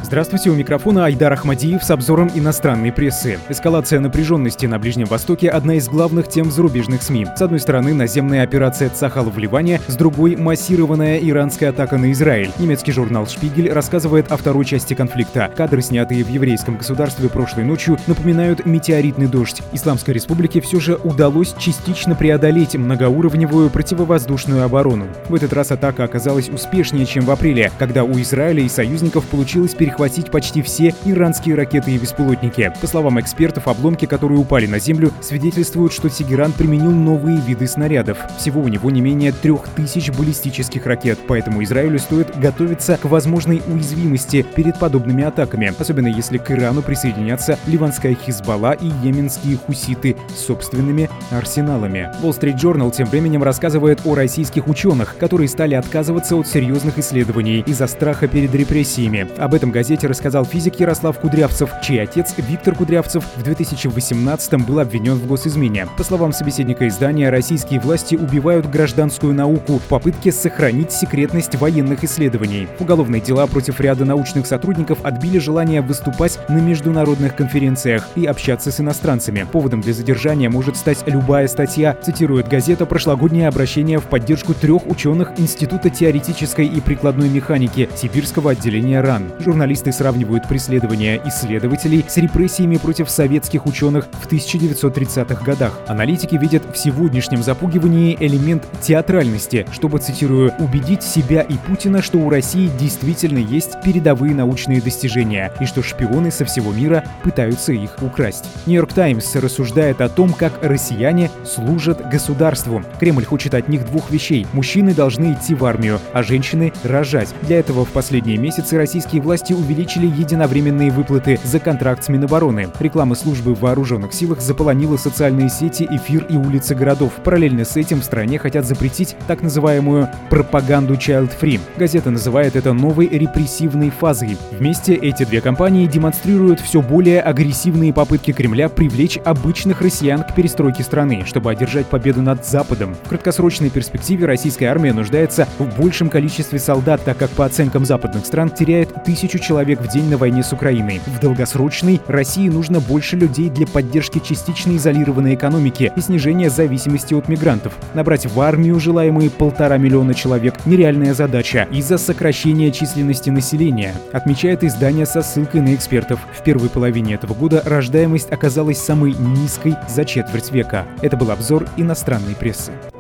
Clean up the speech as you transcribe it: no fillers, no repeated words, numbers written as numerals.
Здравствуйте, у микрофона Айдар Ахмадиев с обзором иностранной прессы. Эскалация напряженности на Ближнем Востоке – одна из главных тем в зарубежных СМИ. С одной стороны, наземная операция Цахал в Ливане, с другой – массированная иранская атака на Израиль. Немецкий журнал «Шпигель» рассказывает о второй части конфликта. Кадры, снятые в еврейском государстве прошлой ночью, напоминают метеоритный дождь. Исламской республике все же удалось частично преодолеть многоуровневую противовоздушную оборону. В этот раз атака оказалась успешнее, чем в апреле, когда у Израиля и союзников получилось перехватить почти все иранские ракеты и беспилотники. По словам экспертов, обломки, которые упали на землю, свидетельствуют, что Тегеран применил новые виды снарядов. Всего у него не менее 3000 баллистических ракет, поэтому Израилю стоит готовиться к возможной уязвимости перед подобными атаками, особенно если к Ирану присоединятся ливанская Хизбалла и йеменские хуситы с собственными арсеналами. Wall Street Journal тем временем рассказывает о российских ученых, которые стали отказываться от серьезных исследований из-за страха перед репрессиями. Об этом газете рассказал физик Ярослав Кудрявцев, чей отец Виктор Кудрявцев в 2018-м был обвинен в госизмене. По словам собеседника издания, российские власти убивают гражданскую науку в попытке сохранить секретность военных исследований. Уголовные дела против ряда научных сотрудников отбили желание выступать на международных конференциях и общаться с иностранцами. Поводом для задержания может стать любая статья, цитирует газета прошлогоднее обращение в поддержку 3 ученых Института теоретической и прикладной механики Сибирского отделения РАН. Журналисты сравнивают преследования исследователей с репрессиями против советских ученых в 1930-х годах. Аналитики видят в сегодняшнем запугивании элемент театральности, чтобы, цитирую, «убедить себя и Путина, что у России действительно есть передовые научные достижения и что шпионы со всего мира пытаются их украсть». Нью-Йорк Таймс рассуждает о том, как россияне служат государству. Кремль хочет от них 2 вещей. Мужчины должны идти в армию, а женщины — рожать. Для этого в последние месяцы российские власти увеличили единовременные выплаты за контракт с Минобороны. Реклама службы в вооруженных силах заполонила социальные сети, эфир и улицы городов. Параллельно с этим в стране хотят запретить так называемую пропаганду child-free. Газета называет это новой репрессивной фазой. Вместе эти 2 компании демонстрируют все более агрессивные попытки Кремля привлечь обычных россиян к перестройке страны, чтобы одержать победу над Западом. В краткосрочной перспективе российская армия нуждается в большем количестве солдат, так как по оценкам западных стран теряет 1000 человек в день на войне с Украиной. В долгосрочной России нужно больше людей для поддержки частично изолированной экономики и снижения зависимости от мигрантов. Набрать в армию желаемые 1,5 миллиона человек – нереальная задача из-за сокращения численности населения, отмечает издание со ссылкой на экспертов. В первой половине этого года рождаемость оказалась самой низкой за четверть века. Это был обзор иностранной прессы.